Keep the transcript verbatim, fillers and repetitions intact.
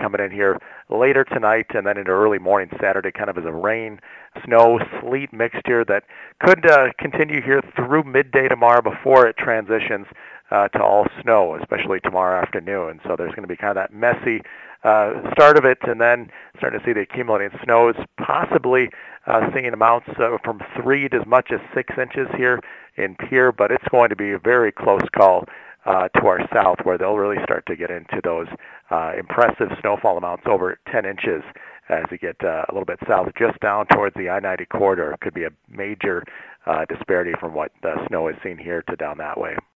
coming in here later tonight and then into early morning Saturday, kind of as a rain, snow, sleet mixture that could uh, continue here through midday tomorrow before it transitions uh, to all snow, especially tomorrow afternoon. So there's going to be kind of that messy uh, start of it, and then starting to see the accumulating snows, possibly uh, seeing amounts uh, from three to as much as six inches here in Pierre, but it's going to be a very close call uh, to our south, where they'll really start to get into those uh, impressive snowfall amounts over ten inches as you get uh, a little bit south, just down towards the I ninety corridor. It could be a major uh, disparity from what the snow is seen here to down that way.